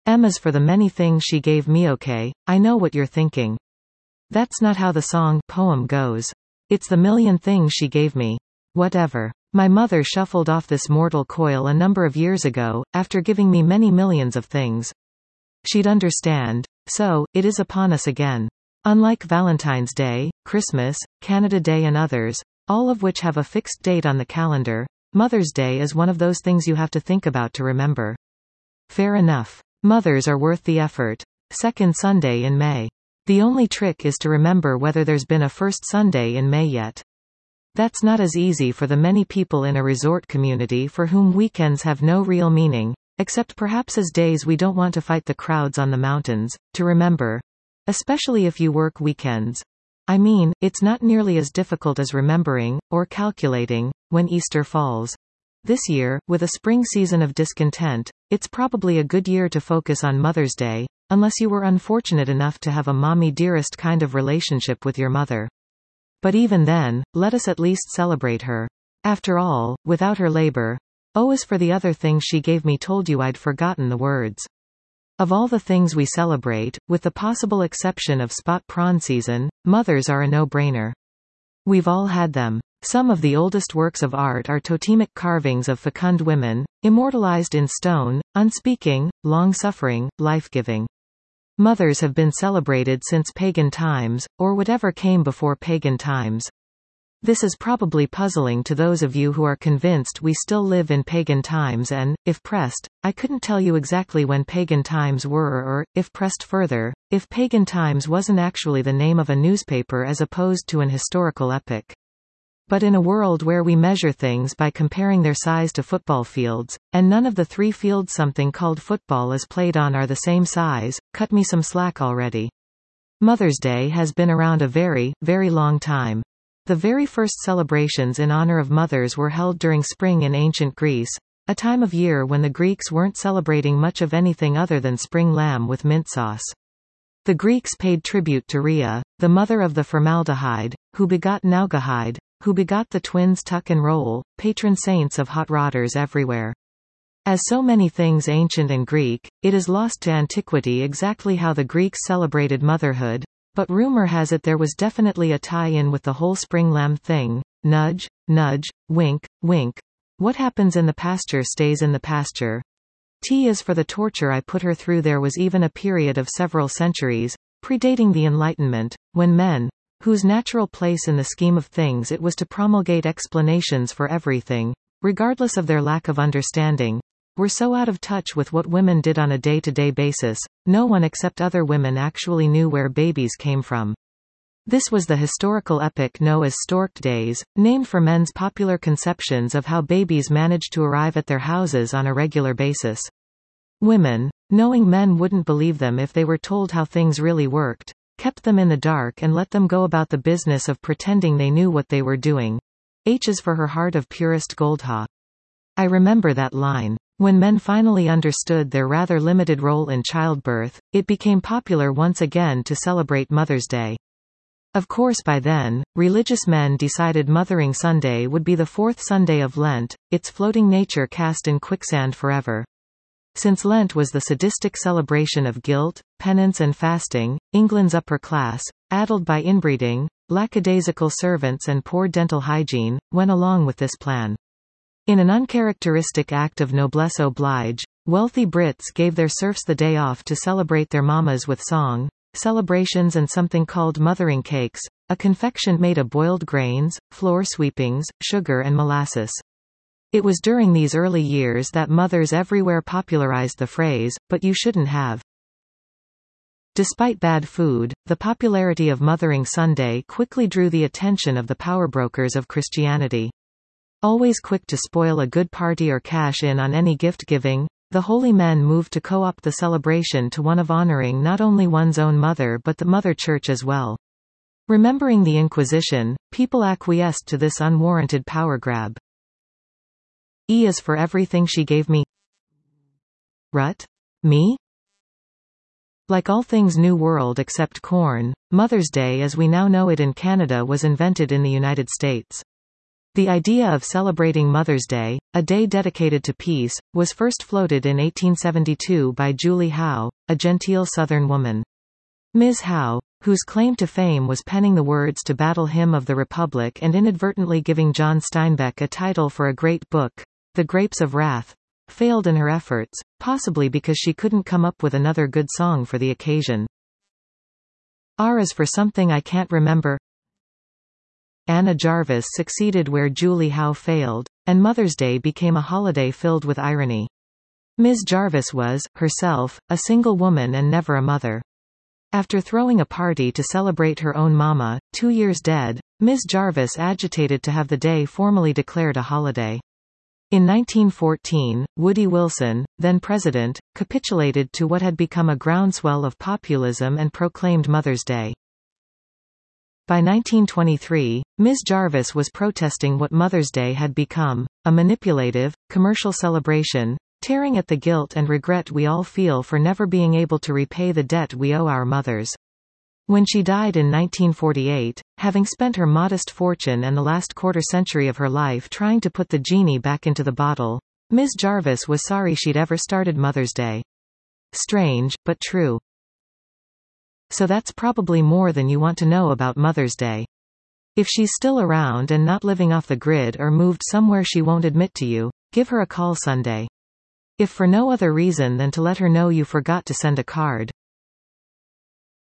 M is for the many things she gave me. Okay, I know what you're thinking. That's not how the poem goes. It's the million things she gave me. Whatever. My mother shuffled off this mortal coil a number of years ago, after giving me many millions of things. She'd understand. So, it is upon us again. Unlike Valentine's Day, Christmas, Canada Day and others, all of which have a fixed date on the calendar, Mother's Day is one of those things you have to think about to remember. Fair enough. Mothers are worth the effort. Second Sunday in May. The only trick is to remember whether there's been a first Sunday in May yet. That's not as easy for the many people in a resort community for whom weekends have no real meaning, except perhaps as days we don't want to fight the crowds on the mountains, to remember. Especially if you work weekends. I mean, it's not nearly as difficult as remembering, or calculating, when Easter falls. This year, with a spring season of discontent, it's probably a good year to focus on Mother's Day, unless you were unfortunate enough to have a mommy dearest kind of relationship with your mother. But even then, let us at least celebrate her. After all, without her labor. Oh, as for the other things she gave me, told you I'd forgotten the words. Of all the things we celebrate, with the possible exception of spot prawn season, mothers are a no-brainer. We've all had them. Some of the oldest works of art are totemic carvings of fecund women, immortalized in stone, unspeaking, long-suffering, life-giving. Mothers have been celebrated since pagan times, or whatever came before pagan times. This is probably puzzling to those of you who are convinced we still live in pagan times and, if pressed, I couldn't tell you exactly when pagan times were or, if pressed further, if pagan times wasn't actually the name of a newspaper as opposed to an historical epoch. But in a world where we measure things by comparing their size to football fields, and none of the 3 fields something called football is played on are the same size, cut me some slack already. Mother's Day has been around a very, very long time. The very first celebrations in honor of mothers were held during spring in ancient Greece, a time of year when the Greeks weren't celebrating much of anything other than spring lamb with mint sauce. The Greeks paid tribute to Rhea, the mother of the formaldehyde, who begot Naugahyde, who begot the twins Tuck and Roll, patron saints of hot rodders everywhere. As so many things ancient and Greek, it is lost to antiquity exactly how the Greeks celebrated motherhood, but rumor has it there was definitely a tie-in with the whole spring lamb thing. Nudge, nudge, wink, wink. What happens in the pasture stays in the pasture. T is for the torture I put her through. There was even a period of several centuries, predating the Enlightenment, when men, whose natural place in the scheme of things it was to promulgate explanations for everything, regardless of their lack of understanding, were so out of touch with what women did on a day-to-day basis, no one except other women actually knew where babies came from. This was the historical epoch known as Stork Days, named for men's popular conceptions of how babies managed to arrive at their houses on a regular basis. Women, knowing men wouldn't believe them if they were told how things really worked, kept them in the dark and let them go about the business of pretending they knew what they were doing. H is for her heart of purest goldha. I remember that line. When men finally understood their rather limited role in childbirth, it became popular once again to celebrate Mother's Day. Of course by then, religious men decided Mothering Sunday would be the 4th Sunday of Lent, its floating nature cast in quicksand forever. Since Lent was the sadistic celebration of guilt, penance and fasting, England's upper class, addled by inbreeding, lackadaisical servants and poor dental hygiene, went along with this plan. In an uncharacteristic act of noblesse oblige, wealthy Brits gave their serfs the day off to celebrate their mamas with song, celebrations and something called mothering cakes, a confection made of boiled grains, floor sweepings, sugar and molasses. It was during these early years that mothers everywhere popularized the phrase, "but you shouldn't have." Despite bad food, the popularity of Mothering Sunday quickly drew the attention of the powerbrokers of Christianity. Always quick to spoil a good party or cash in on any gift-giving, the holy men moved to co-opt the celebration to one of honoring not only one's own mother but the Mother Church as well. Remembering the Inquisition, people acquiesced to this unwarranted power grab. E is for everything she gave me. Rut? Me? Like all things New World except corn, Mother's Day as we now know it in Canada was invented in the United States. The idea of celebrating Mother's Day, a day dedicated to peace, was first floated in 1872 by Julie Howe, a genteel Southern woman. Ms. Howe, whose claim to fame was penning the words to Battle Hymn of the Republic and inadvertently giving John Steinbeck a title for a great book, The Grapes of Wrath, failed in her efforts, possibly because she couldn't come up with another good song for the occasion. R is for Something I Can't Remember. Anna Jarvis succeeded where Julie Howe failed, and Mother's Day became a holiday filled with irony. Ms. Jarvis was, herself, a single woman and never a mother. After throwing a party to celebrate her own mama, 2 years dead, Ms. Jarvis agitated to have the day formally declared a holiday. In 1914, Woody Wilson, then president, capitulated to what had become a groundswell of populism and proclaimed Mother's Day. By 1923, Ms. Jarvis was protesting what Mother's Day had become, a manipulative, commercial celebration, tearing at the guilt and regret we all feel for never being able to repay the debt we owe our mothers. When she died in 1948, having spent her modest fortune and the last quarter-century of her life trying to put the genie back into the bottle, Ms. Jarvis was sorry she'd ever started Mother's Day. Strange, but true. So that's probably more than you want to know about Mother's Day. If she's still around and not living off the grid or moved somewhere she won't admit to you, give her a call Sunday. If for no other reason than to let her know you forgot to send a card.